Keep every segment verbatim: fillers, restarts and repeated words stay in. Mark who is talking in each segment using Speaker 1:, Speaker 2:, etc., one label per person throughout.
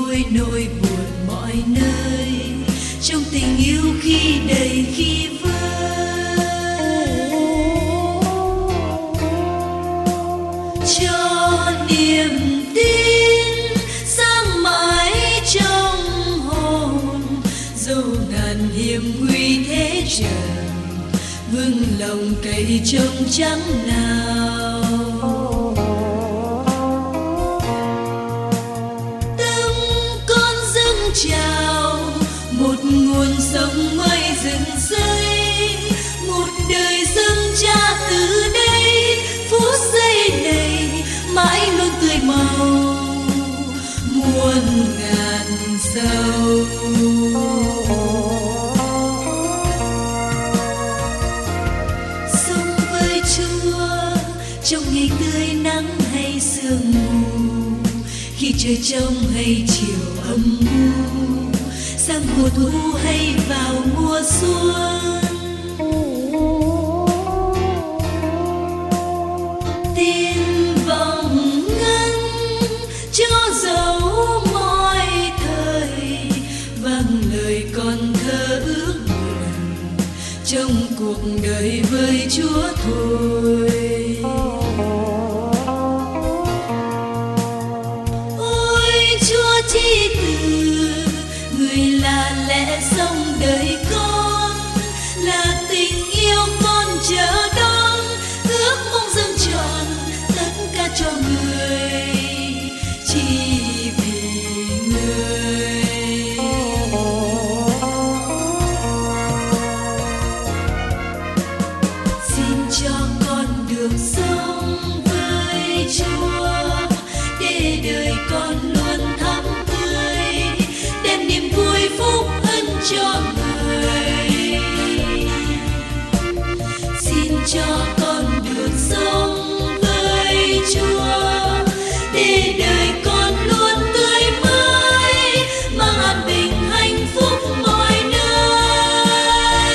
Speaker 1: vui nỗi buồn mọi nơi, trong tình yêu khi đầy khi vơi, cho niềm tin sáng mãi trong hồn, dẫu ngàn hiểm nguy thế trần, vững lòng cày trông trắng nào. Tâm con dâng trào một nguồn sống mới dựng xây, một đời dâng cha từ đây, phút giây này mãi luôn tươi màu muôn ngàn sâu. Sống với Chúa trong ngày tươi nắng hay sương mù, khi trời trong hay chiều âm u, sang mùa thu hay vào mùa xuân. Tin vọng ngân cho dấu mọi thời, vang lời con thơ ước nguyện trong cuộc đời với Chúa thôi. Ôi Chúa chi từ, người là lẽ sống đời con, là tình yêu con chờ đón, ước mong dâng trọn tất cả cho người, chỉ vì người. Xin cho con được sống với Chúa, để đời con luôn thắm tươi, đem niềm vui phúc ân cho người. Xin cho con được sống với Chúa, để đời con luôn tươi mới, mang an bình hạnh phúc mọi nơi.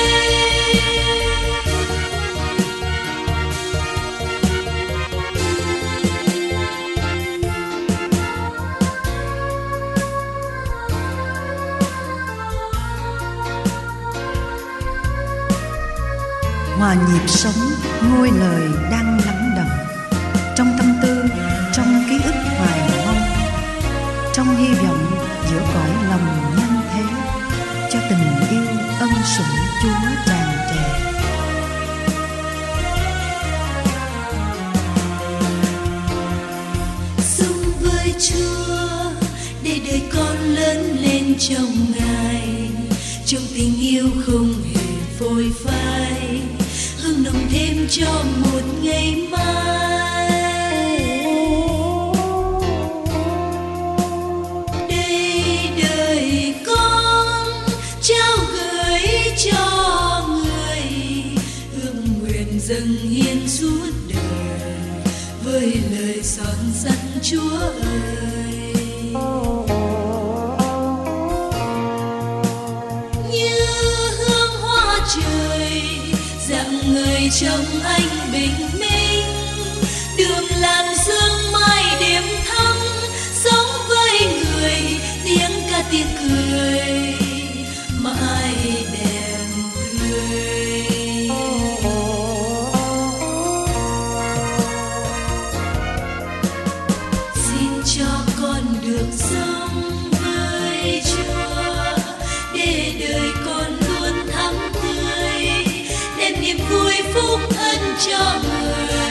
Speaker 2: Hòa nhịp sống ngôi lời đang lắng đọng, trong tâm tư, trong ký ức hoài mong, trong hy vọng giữa cõi lòng nhân thế, cho tình yêu ân sủng Chúa tràn trề.
Speaker 1: Sống với Chúa để đời con lớn lên trong Ngài, trong tình yêu không hề phôi phai, hương nồng thêm cho một ngày mai. Đây đời con trao gửi cho người, ước nguyện dâng hiến suốt đời, với lời son sắt Chúa ơi. Như hương hoa trời dạng người trong anh bình minh, đường làn sương mai đêm thắm, sống với người tiếng ca tiếng cười mãi đẹp tươi. Xin cho con được sống với Chúa, để đời con luôn thắm tươi, đem niềm vui phúc ân cho người.